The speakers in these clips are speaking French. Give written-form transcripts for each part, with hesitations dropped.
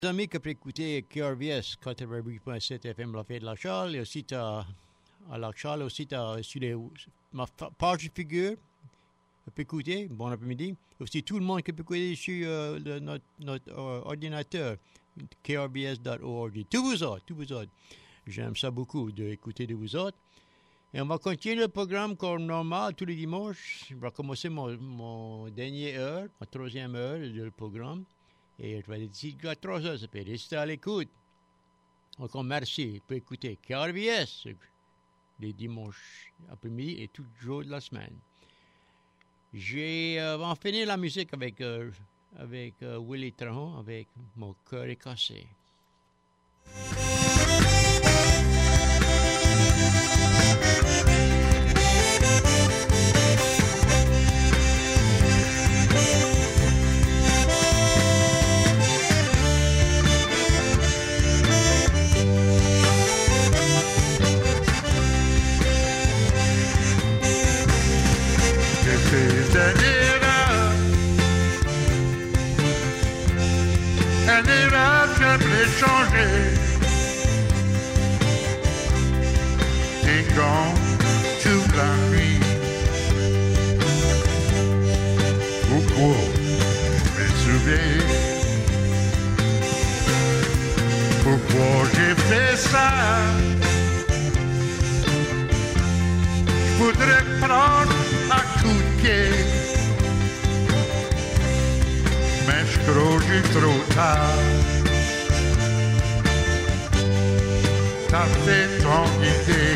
Amis qui peuvent écouter KRVS 88.7 FM Lafayette La Charles, et aussi à La Charles, aussi sur ma page de figure, vous pouvez écouter, bon après-midi. Et aussi tout le monde qui peut écouter sur notre ordinateur, krvs.org. Tous vous autres. J'aime ça beaucoup d'écouter de vous autres. Et on va continuer le programme comme normal tous les dimanches. Je vais commencer mon dernière heure, ma troisième heure du programme. Et je vais dire à 3 heures, ça peut rester à l'écoute. Encore merci pour écouter KRVS les dimanches après-midi et tous les jours de la semaine. On va finir la musique avec Willie Trahan, avec Mon cœur est cassé. Un era jamais changé. T'es grand toute la nuit. Pourquoi me souviens? Pourquoi j'ai fait ça? Je voudrais prendre un coup de pied. Mais je crois que j'ai trop tard. T'as fait ton idée.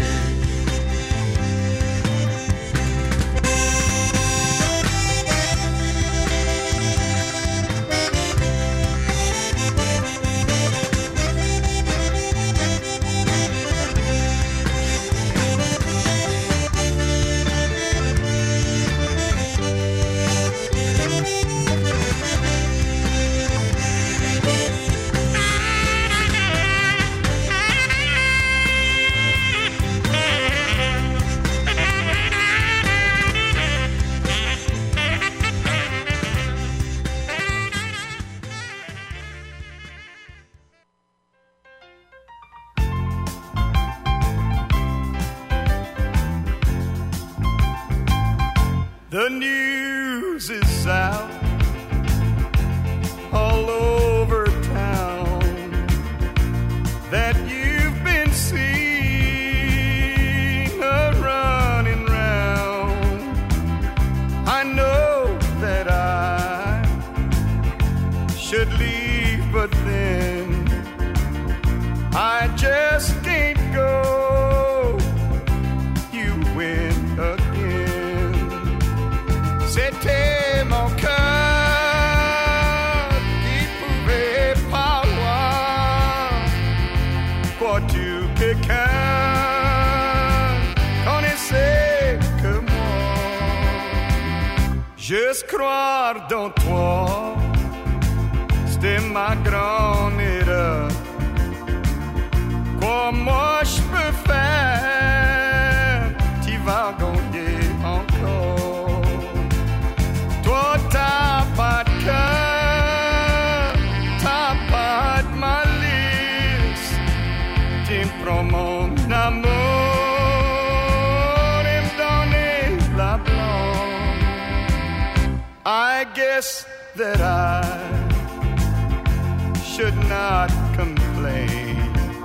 The news is out all over town that you've been seen running round. I know that I should leave, but then I just can't go. You win again. C'était mon cœur qui pouvait pas voir quoi-tu quelqu'un connaissait que moi. Juste croire dans toi, c'était ma grande erreur. Quoi moi je peux faire, tu vas gagner encore. T'as pas de cœur, t'as pas de malice, tu me prends mon amour et me donner la blonde. I guess that I should not complain.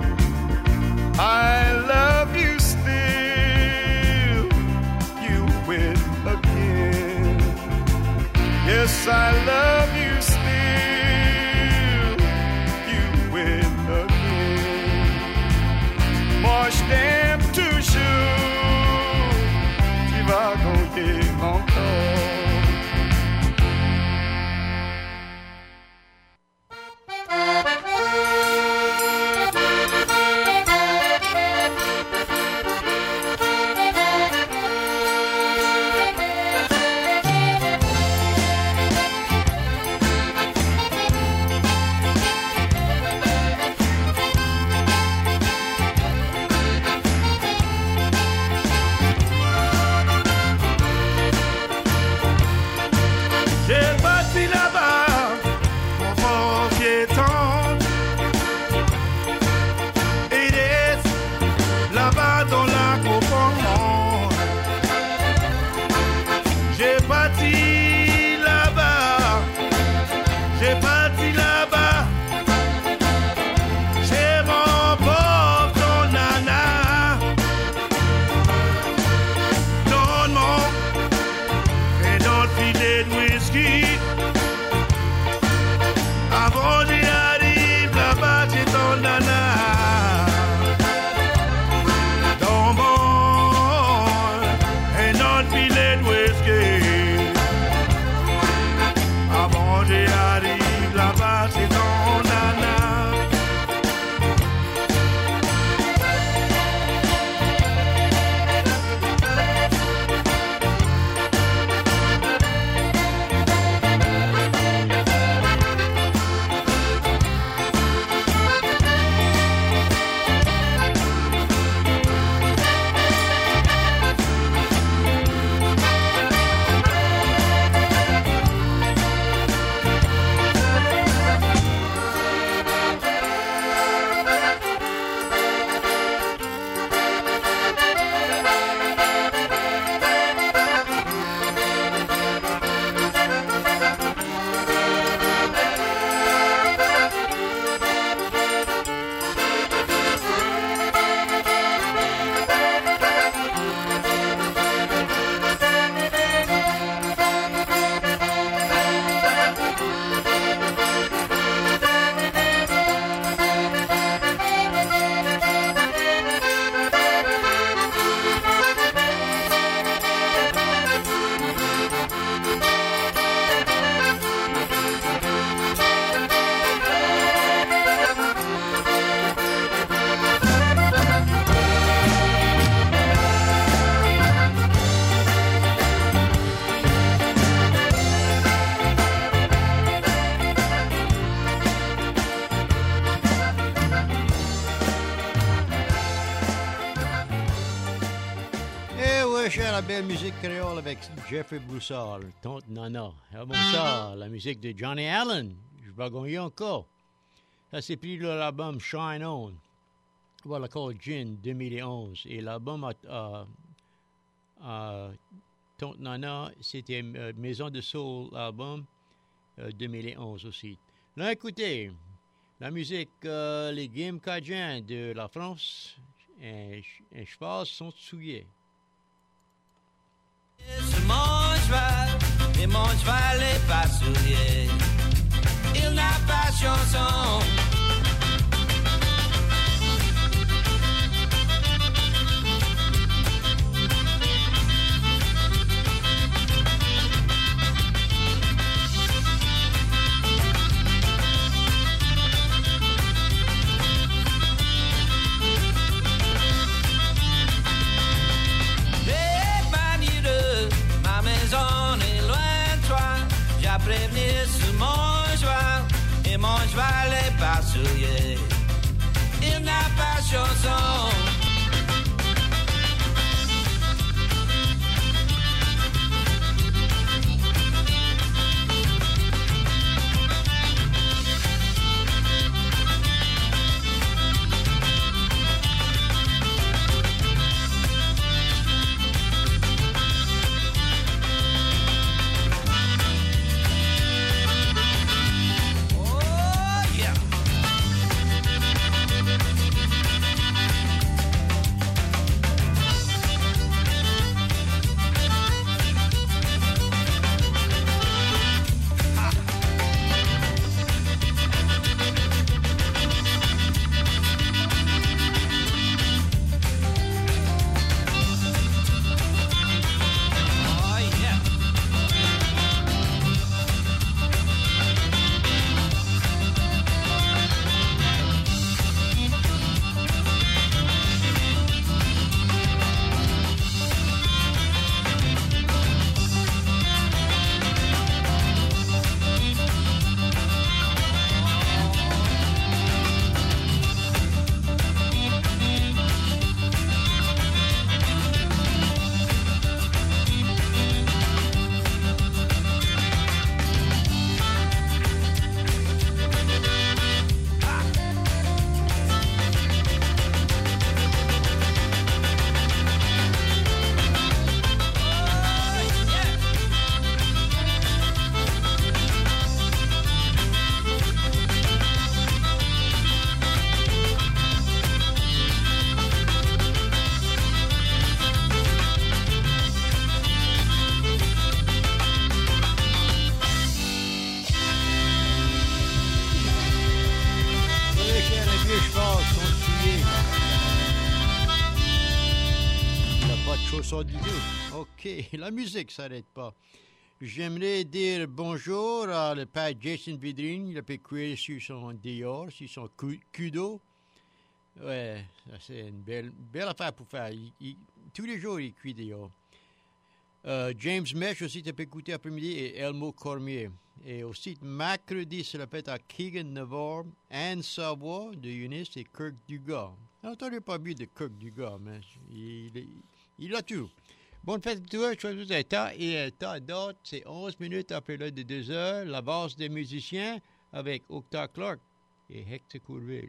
I love you still, you win again. Yes, I love you still, you win again. Moi je t'aime toujours, tu vas gagner encore. cher la belle musique créole avec Jeffrey Broussard, Tante Nana. Avant ça, la musique de Johnny Allen. Je vais gagner encore. Ça, c'est pris de l'album Shine On. Voilà, called Gin 2011. Et l'album Tante Nana, c'était Maison de Soul, album 2011 aussi. Là, écoutez, la musique, les Games Cajuns de la France, un cheval sont souillés. C'est mon cheval, et mon cheval n'est pas souillé. Il n'a pas chanson. Prévenir sur mon cheval, et mon cheval n'est pas souillé. Il n'a pas chanson. OK, la musique s'arrête pas. J'aimerais dire bonjour à le père Jason Vidrine. Il a pu écrire sur son Dior, sur son Kudo. Ouais, c'est une belle affaire pour faire. Tous les jours, il écrit Dior. James Mesh aussi, tu peux écouter après-midi, et Elmo Cormier. Et aussi, mercredi, c'est la fête à Keegan Navarre, Anne Savoie de Eunice et Kirk Dugas. Je n'entendais pas bien de Kirk Dugas, mais il a tout. Bonne fête à toi, je suis à temps. Et temps d'autres, c'est 11 minutes après l'heure de 2 heures. La base des musiciens avec Octa Clark et Hector Courville.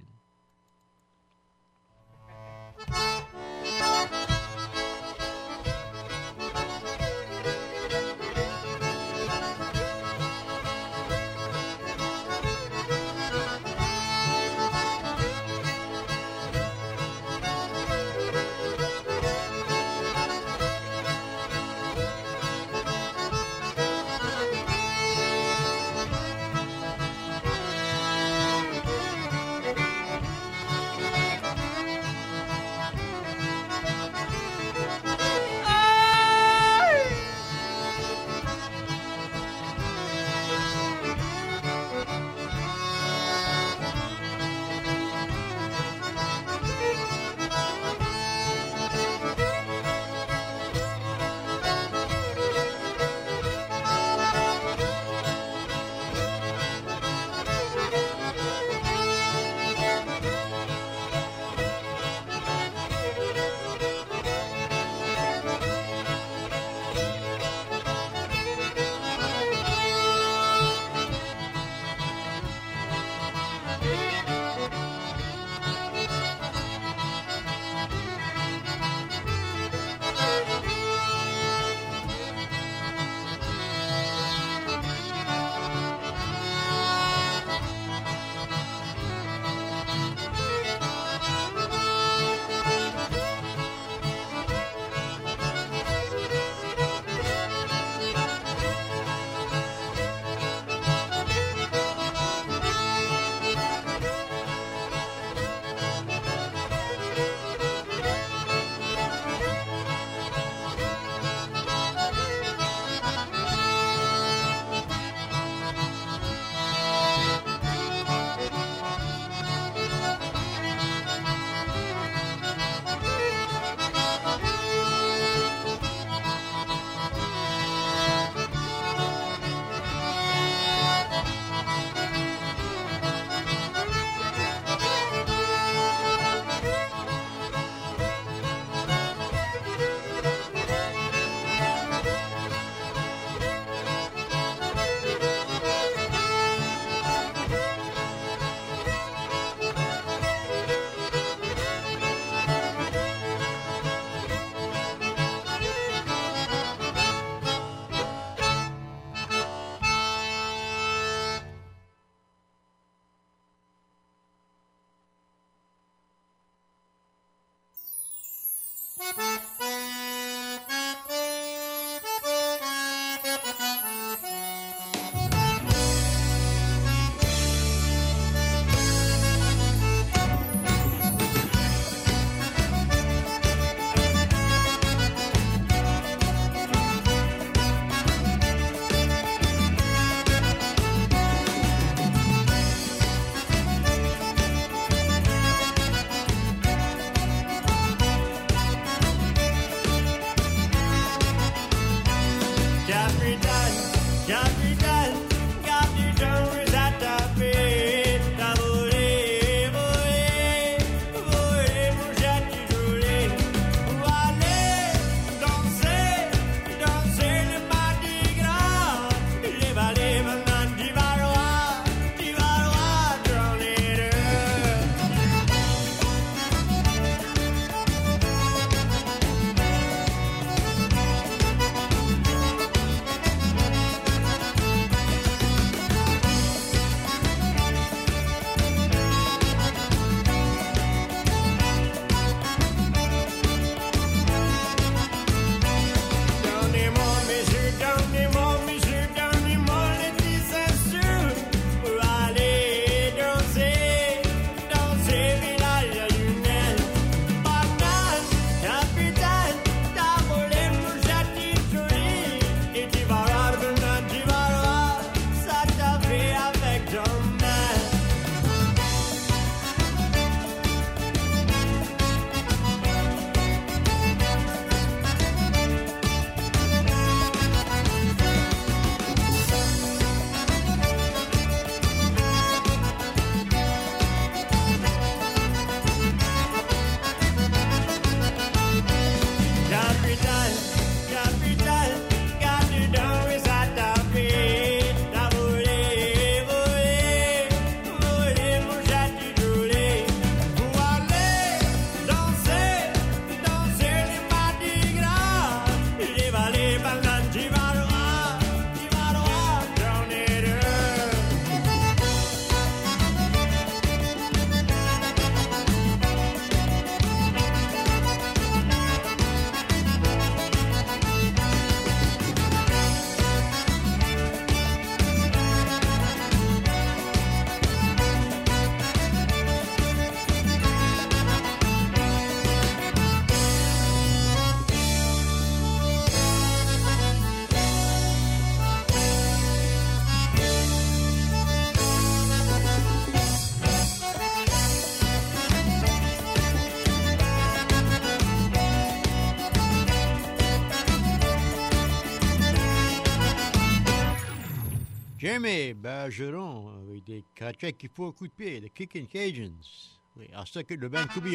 Jeremy Bergeron avec des crachets qui font un coup de pied, The Kickin' Cajuns. Oui, à ce que le Ben Coubillon.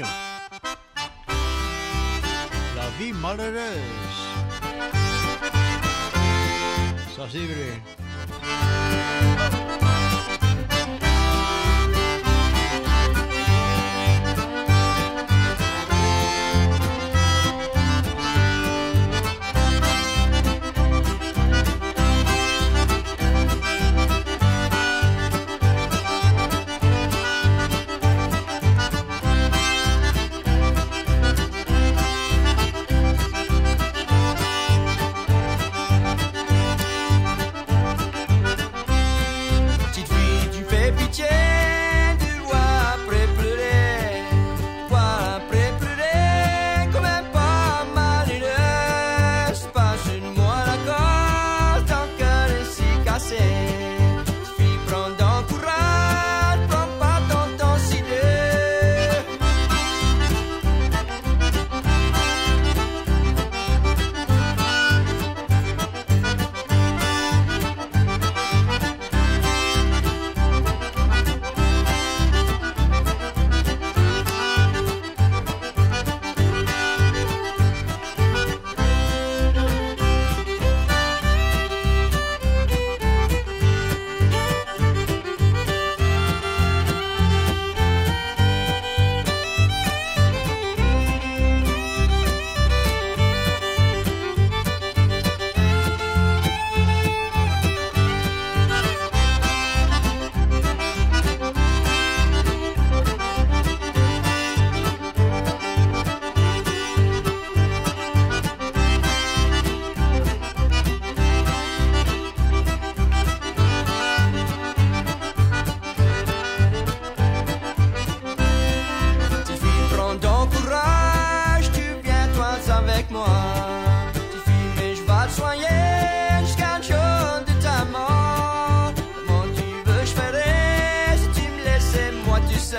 La vie malheureuse. Ça c'est vrai.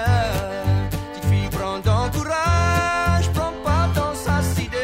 Petite fille, prends ton courage, prends pas ton sas idée.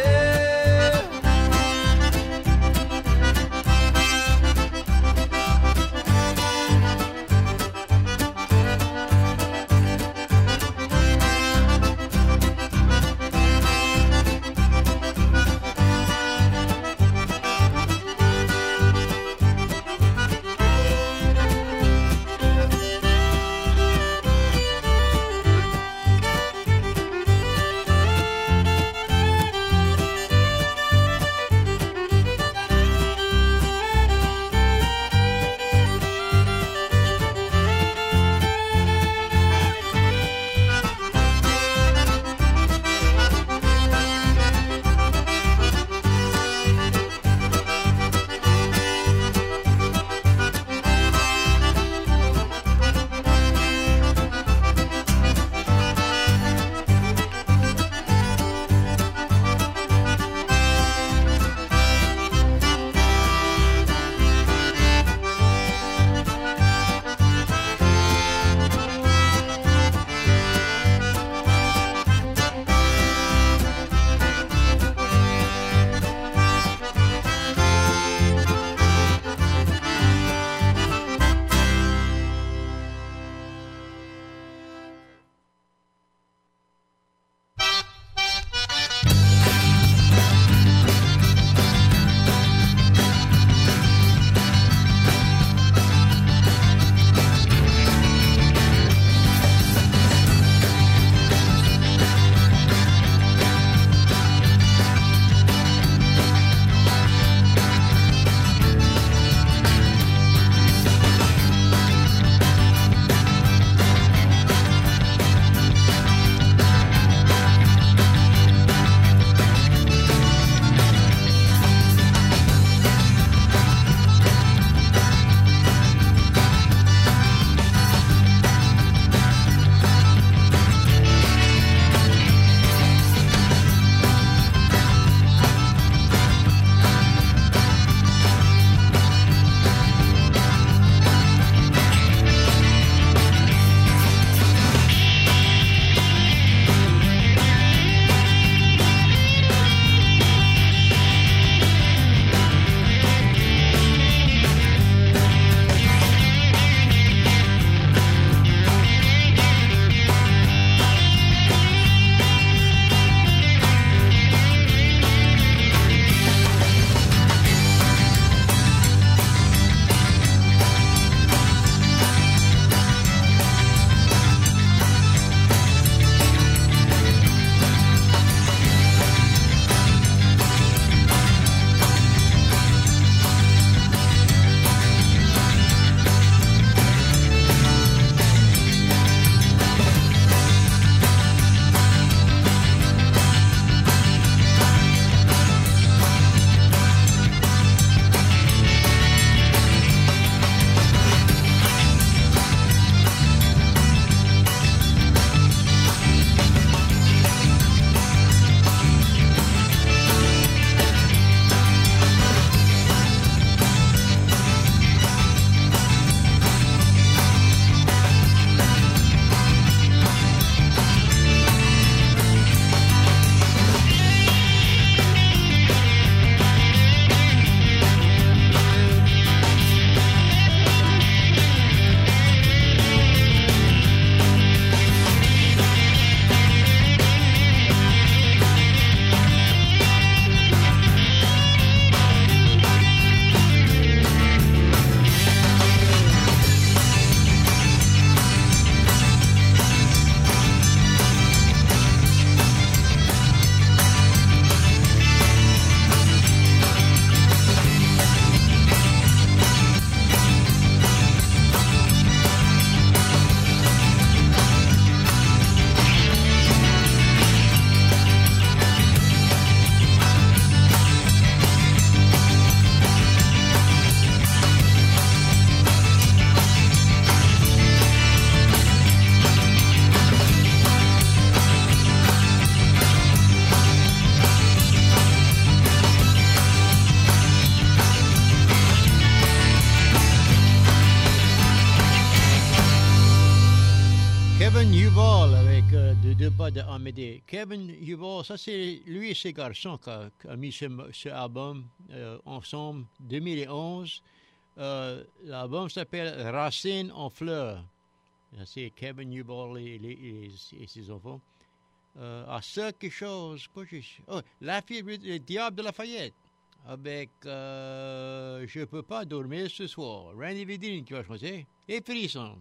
Ball avec deux pas de Amédée. Kevin Huball, ça c'est lui et ses garçons qui a mis ce album ensemble 2011. L'album s'appelle Racines en fleurs. C'est Kevin Huball et ses enfants. Ça, quelque chose. La fille, le diable de Lafayette. Avec Je peux pas dormir ce soir. Randy Vidine qui va chanter. Et Frisson.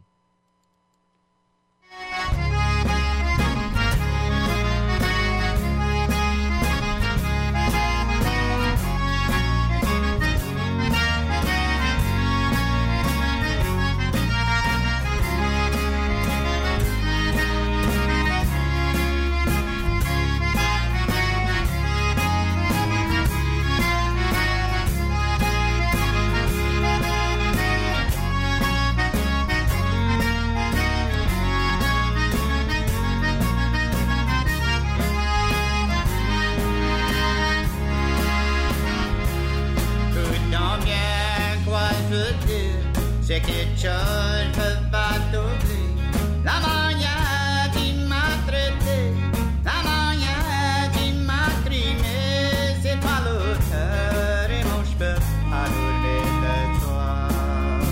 C'est quelque chose peut pas t'oublier. La manière qui m'a traité, la manière qui m'a trimé, c'est pas l'auteur et moi je peux pas rouler le toit.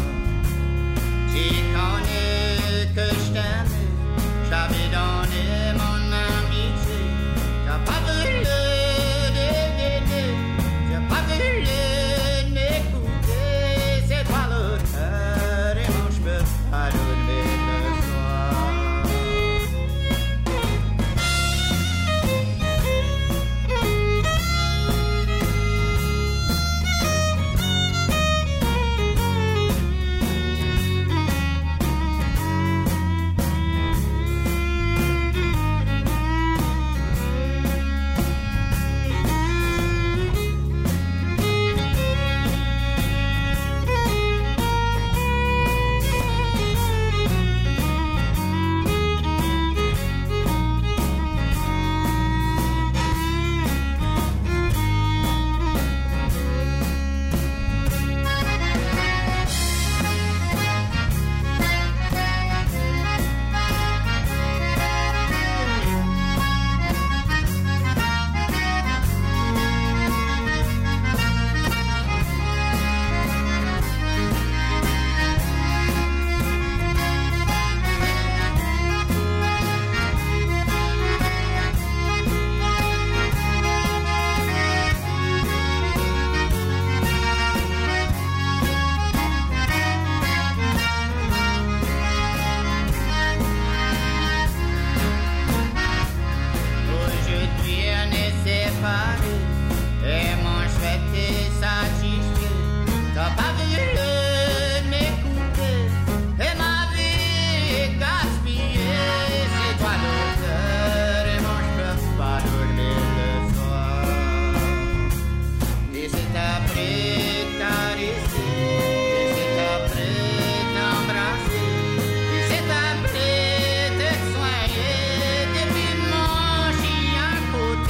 Tu connais que je t'aimais, je t'avais donné mon amitié. T'as pas voulu d'aider, t'as pas voulu m'écouter, c'est pas l'auteur. I don't live as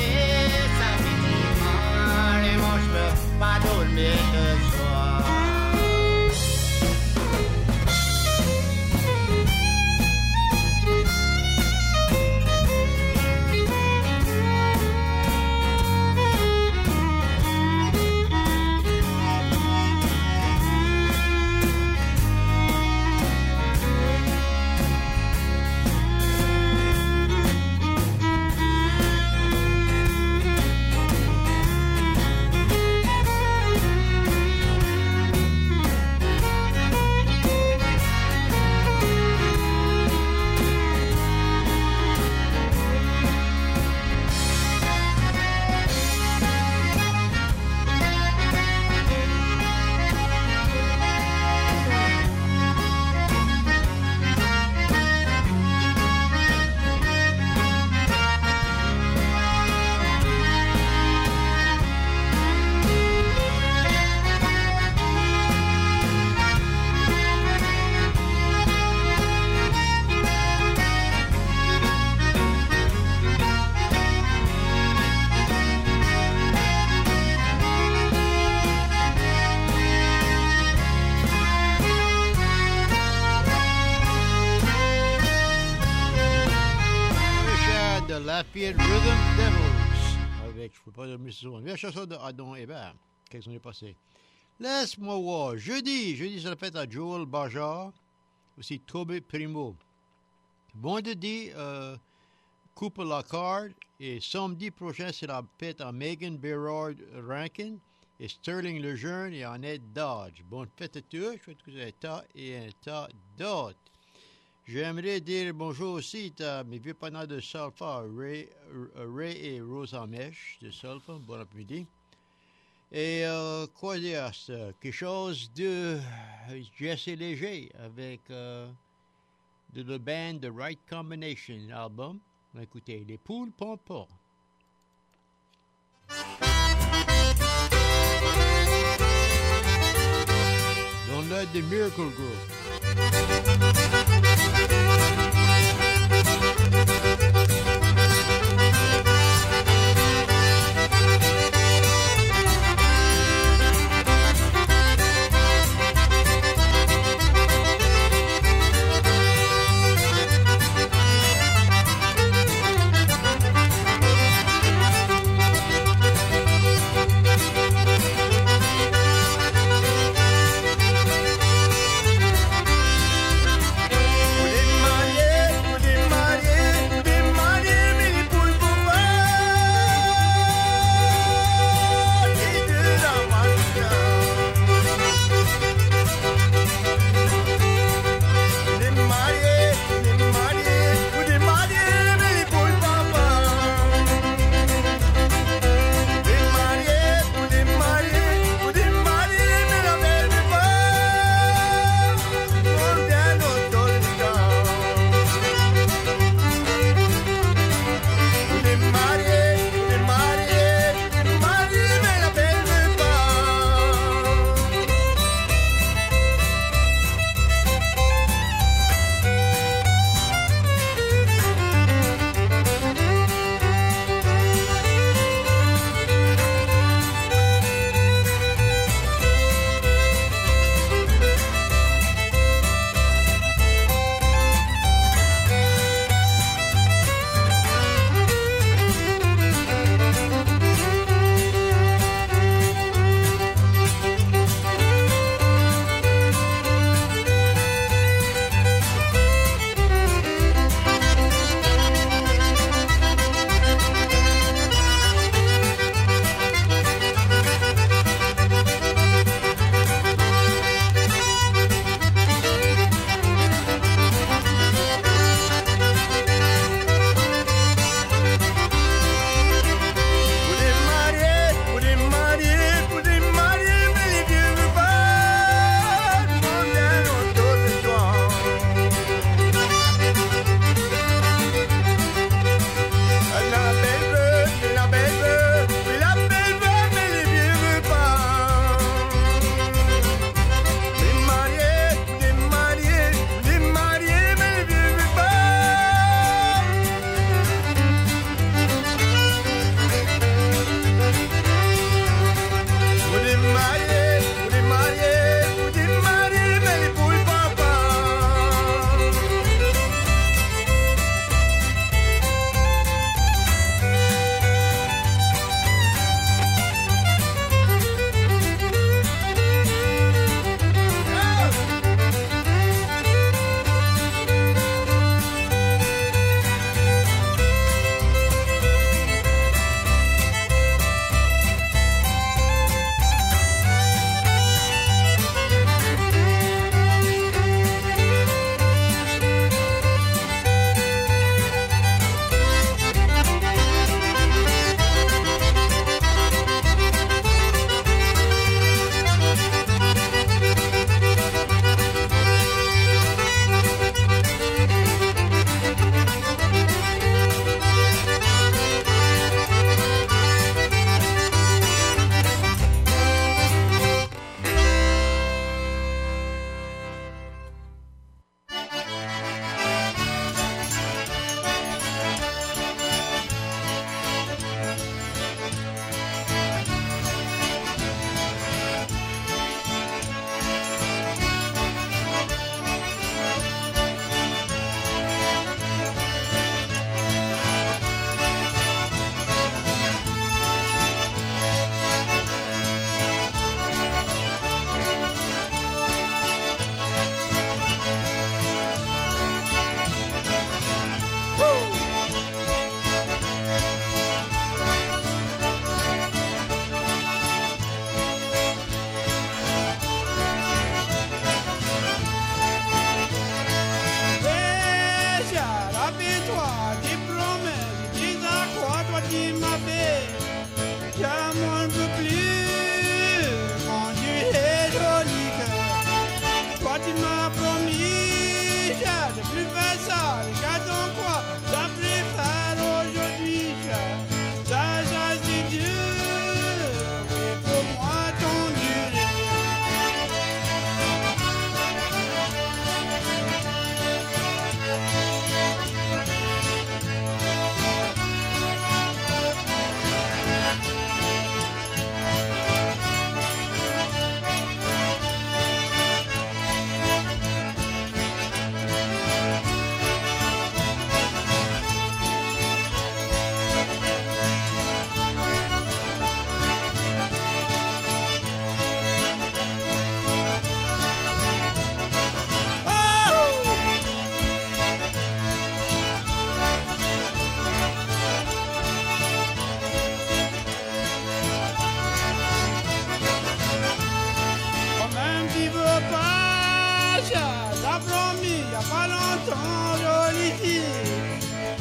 pas dormir le soir. Lafayette Rhythm Devils. Avec, je ne peux pas nommer ce son. La chanson de Adon Hébert. Qu'est-ce qu'on est passé? Laisse-moi voir. Jeudi, c'est la fête à Joel Bajar. Aussi Toby Primo. Vendredi, Cooper Lockhart. Et samedi prochain, c'est la fête à Megan Berard Rankin. Et Sterling Lejeune et Annette Dodge. Bonne fête à tous. Je souhaite que vous ayez un tas et un tas d'autres. J'aimerais dire bonjour aussi à mes vieux partenaires de Sulfur, Ray et Rosa Mesh de Sulfur. Bon après-midi. Et quoi dire, c'est quelque chose de Jesse Léger avec de la band The Right Combination album. On va écouter Les Poules Pompons. Dans l'œil de Miracle Group. Les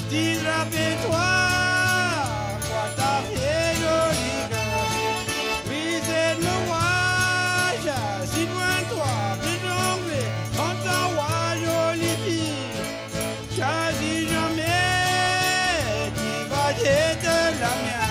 Dis, rappelle-toi, quoi t'as fait, jolie gueule. Oui, c'est le voyage, si loin de toi, plus anglais, on t'envoie, jolie fille. Choisis jamais, tu vas être la mienne.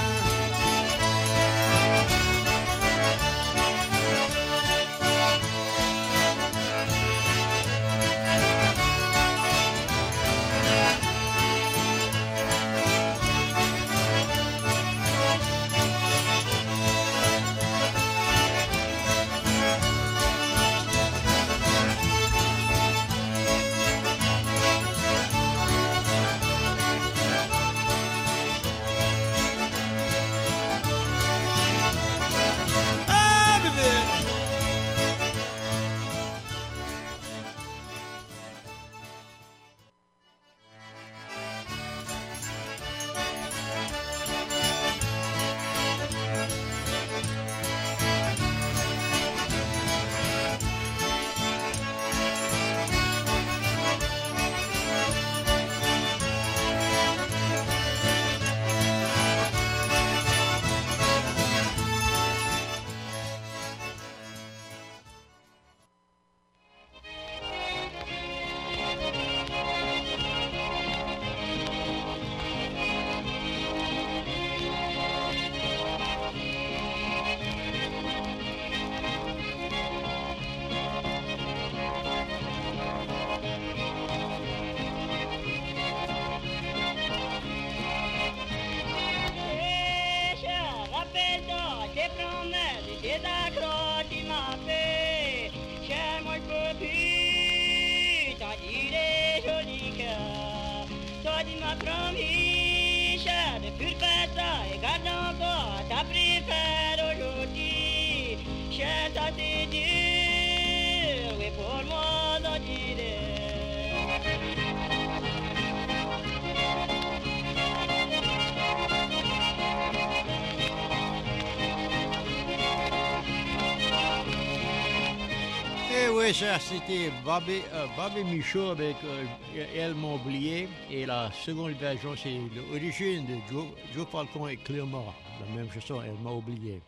Oui, ça, c'était Bobby Michaud avec Elle m'a oublié. Et la seconde version, c'est l'origine de Joe Falcon et Clément. La même chanson, Elle m'a oublié.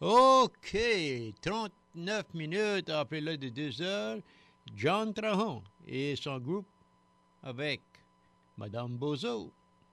OK, 39 minutes après l'heure de 2 heures, John Trahan et son groupe avec Madame Bozo.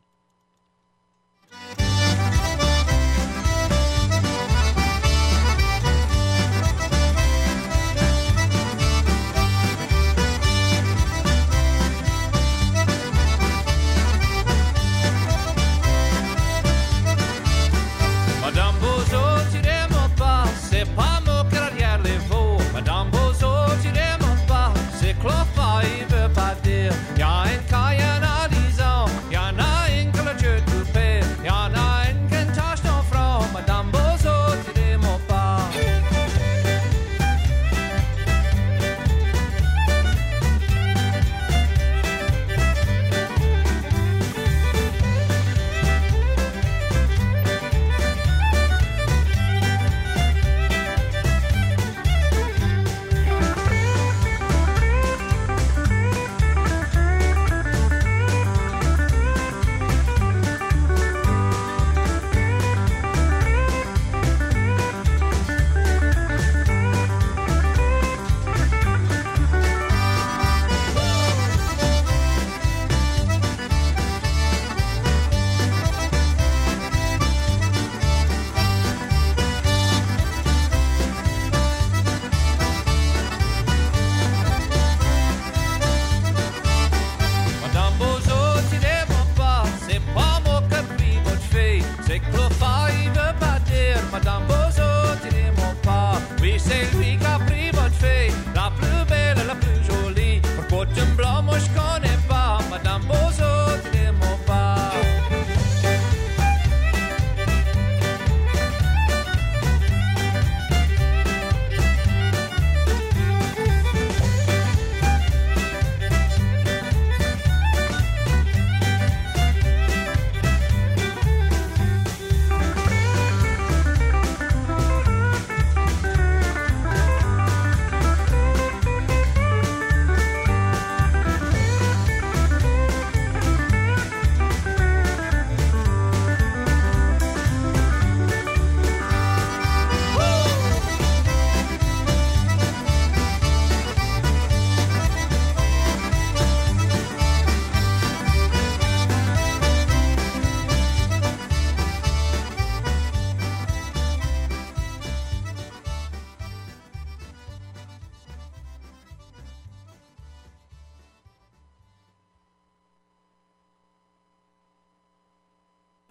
Madame Bozo, tirez-moi pas, c'est pas mon carrière les veaux. Madame Bozo, tirez-moi pas, c'est clofa, il veut pas dire. Y'a une Cayenne à 10 ans, y'en a une que le Dieu tout paie, y'en a une qui tâche ton front. Madame Bozo, tirez-moi pas. Madame Bozo, tirez-moi pas. Oui, c'est lui qui a pris votre fille, la plus belle et la plus jolie. Pour costume blanc, moi je connais pas. Madame Bozo, tirez-moi pas.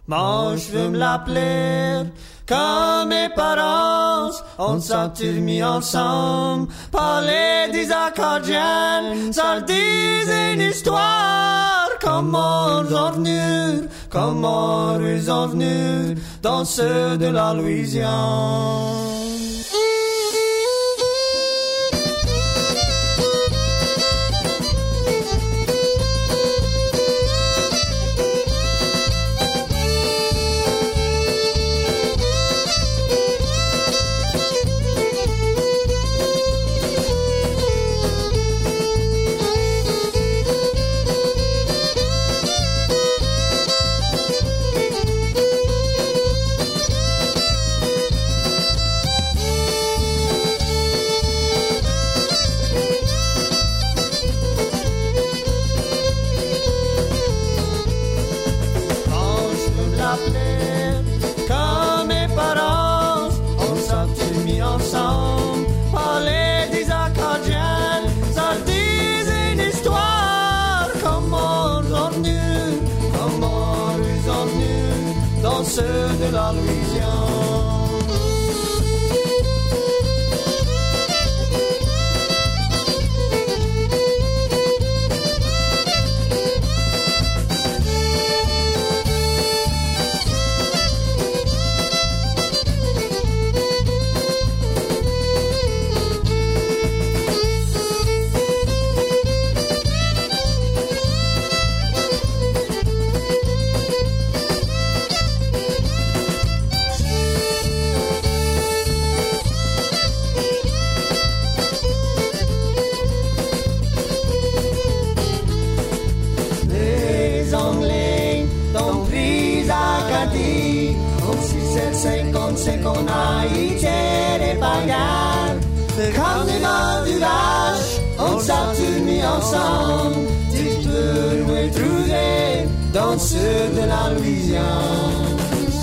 Moi, je veux me l'appeler comme mes parents. On s'est mis ensemble, parler des accordiens, ça disait une histoire. Comment ils sont venus dans ceux de la Louisiane. Ceux de la Louisiane. C'est qu'on a été des bagarres. Le carnaval du village, on s'est mis ensemble. Tu peux nous trouver dans ceux de la Louisiane.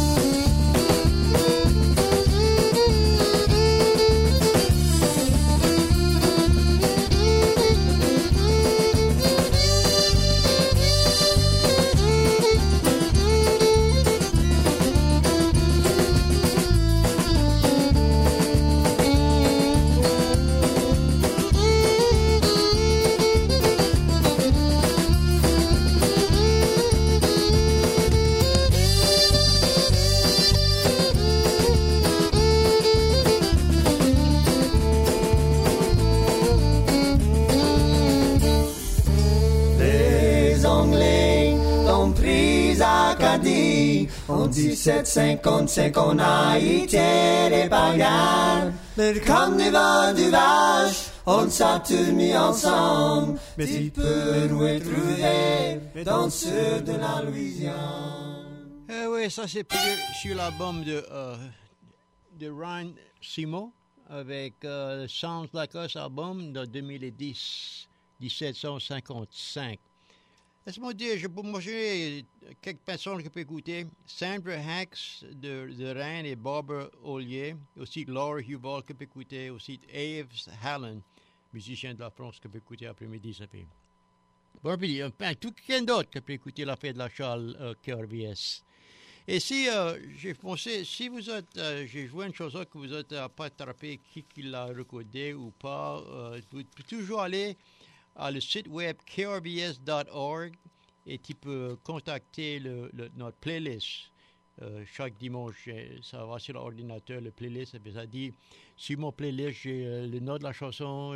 En 1755, on a été des bagarres. Le carnaval du village, on s'est mis ensemble. Mais tu peux nous trouver dans ceux de la Louisiane. Oui, ça c'est sur l'album de Ryan Simo avec Sounds Like Us album de 2010, 1755. Laisse-moi dire, je peux mentionner quelques personnes que je peux écouter. Sandra Hacks de Rennes et Barbara Ollier. Aussi Laura Huval que je peux écouter. Aussi Aves Hallen, musicien de la France que je peux écouter après-midi. Ça fait. Bon, puis, tout quelqu'un d'autre que je peux écouter la fête de la Charles KRVS. Et si j'ai pensé, si vous êtes, j'ai joué une chose que vous n'êtes pas attrapé qui l'a recordé ou pas, vous pouvez toujours aller à le site web krbs.org et tu peux contacter notre playlist. Chaque dimanche, ça va sur l'ordinateur, le playlist. Ça dit, sur mon playlist, j'ai le nom de la chanson,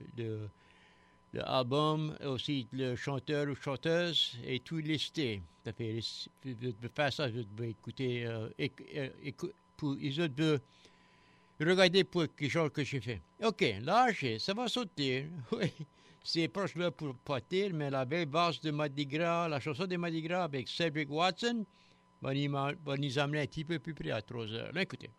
l'album, aussi le chanteur ou chanteuse, et tout listé. Ça fait, je vais faire ça, je vais écouter, je vais regarder pour quelque chose que j'ai fait. OK, là, ça va sauter. Oui. C'est proche là pour partir, mais la belle valse de Mardi Gras, la chanson de Mardi Gras avec Cedric Watson, va nous amener un petit peu plus près à 3 heures. Là, écoutez.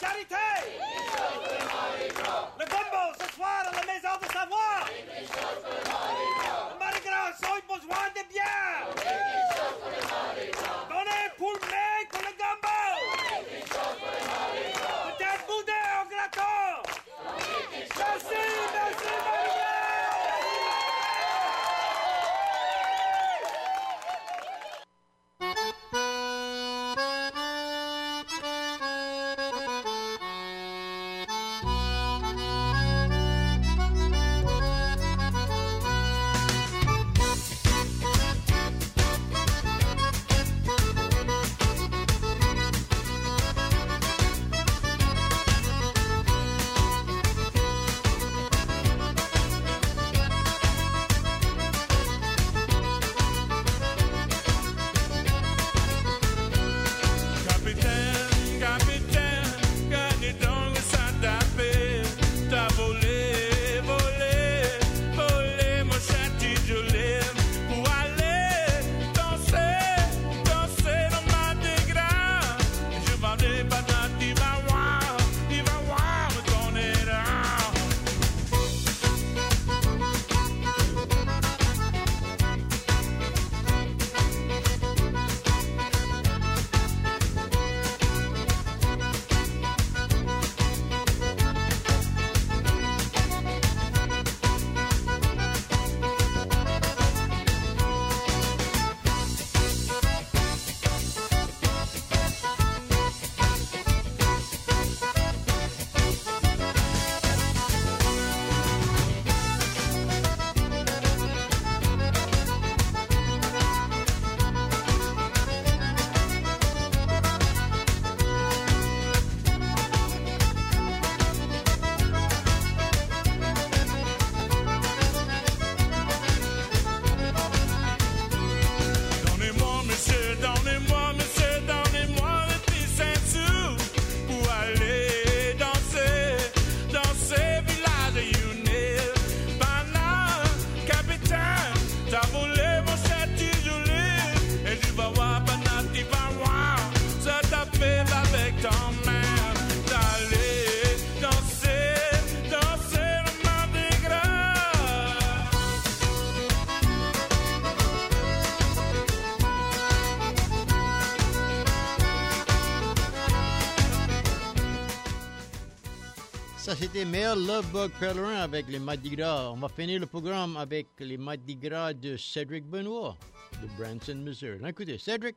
charité. Le gumbo ce soir à la maison de Savoie. Le Mardi Gras a besoin de bière. Donnez pour le mec pour le gumbo. Peut-être boudin au gratin. Merci, merci, Ça, c'était Mel Lovebug Pèlerin avec les Mardi Gras. On va finir le programme avec les Mardi Gras de Cédric Benoit de Branson, Missouri. Écoutez, Cédric.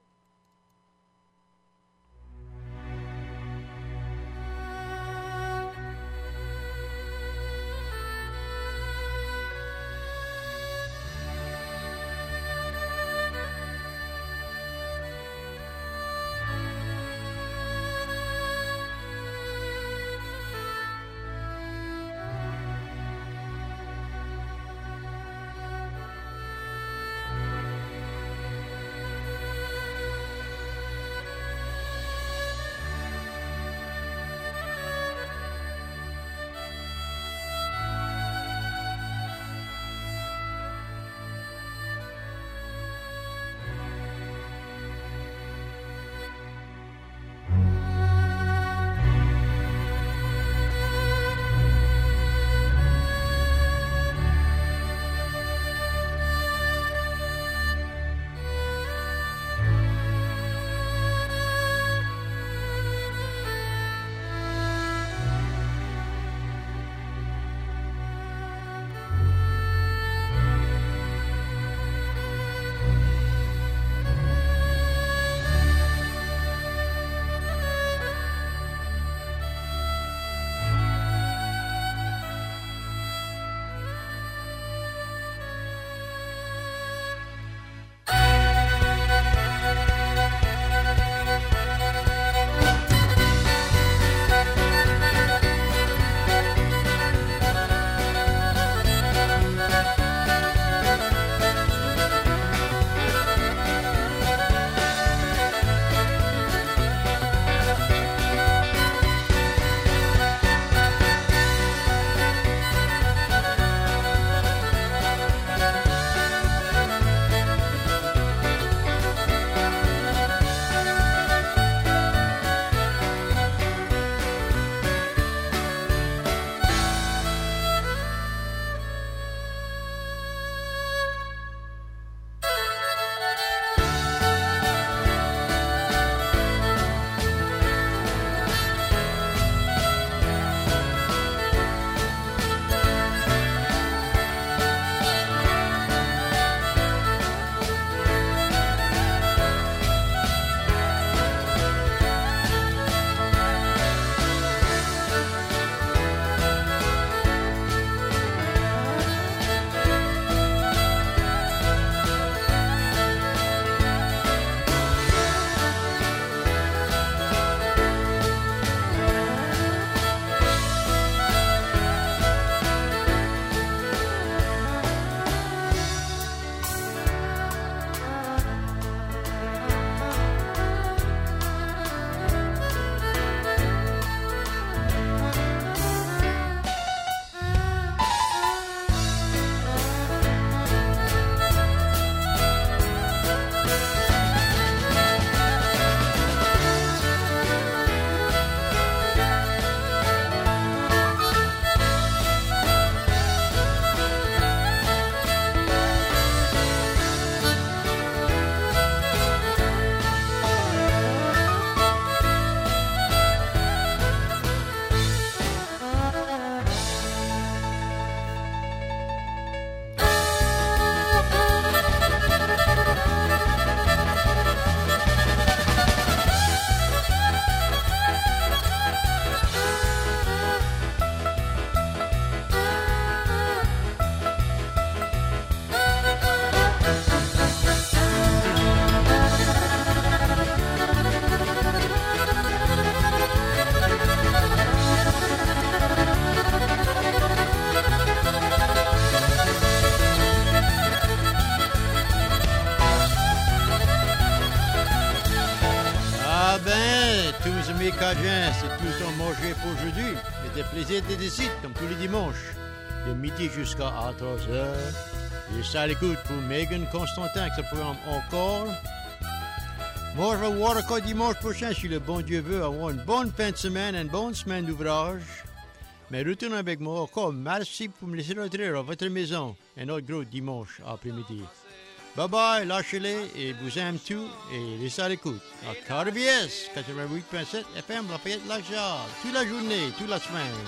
Cajun, c'est tout le temps mangé pour aujourd'hui. C'était plaisir de décider, comme tous les dimanches, de midi jusqu'à 3h. Et ça à l'écoute pour Megan Constantin, avec ce programme encore. Moi, je vais voir encore dimanche prochain, si le bon Dieu veut, avoir une bonne fin de semaine, une bonne semaine d'ouvrage. Mais retournez avec moi encore. Merci pour me laisser rentrer à votre maison un autre gros dimanche après-midi. Bye bye, lâchez-les et vous aime tout et laissez à l'écoute. À KRVS 88.7 FM Lafayette-Lac-Charles, toute la journée, toute la semaine.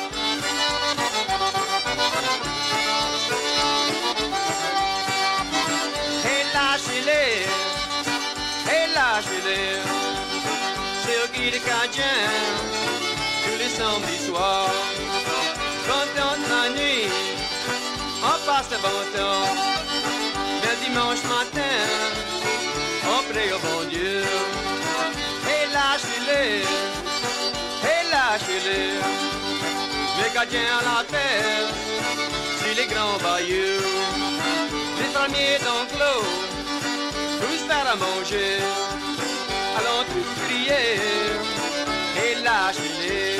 Hey, lâchez-les, c'est au Guy de Cajun, tous les samedis soirs. Quand la nuit, on passe le bon temps. Le dimanche matin, on prie au bon Dieu. Et lâchez-les, les Cajun à la terre, sur les grands bayous. Les fermiers d'enclos, tous faire à manger. Allons tous crier, et lâchez-les.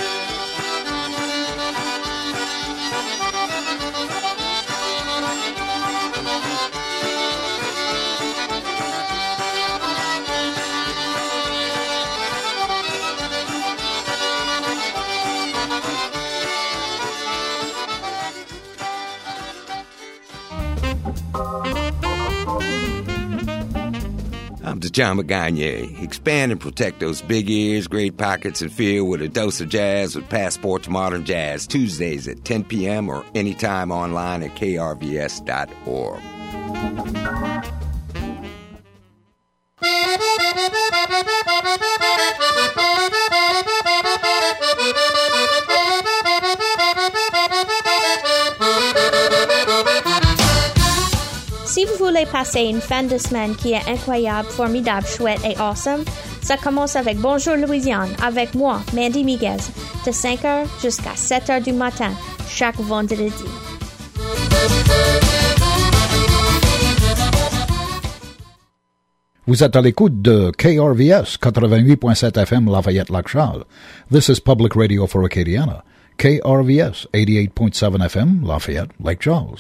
I'm John McGagne. Expand and protect those big ears, great pockets, and feel with a dose of jazz with Passport to Modern Jazz, Tuesdays at 10 p.m. or anytime online at krvs.org. Si vous voulez passer une fin de semaine qui est incroyable, formidable, chouette et awesome, ça commence avec Bonjour Louisiane, avec moi, Mandy Miguez, de 5h jusqu'à 7h du matin, chaque vendredi. Vous êtes à l'écoute de KRVS 88.7 FM Lafayette-Lac-Charles. This is Public Radio for Acadiana. KRVS 88.7 FM Lafayette-Lake Charles.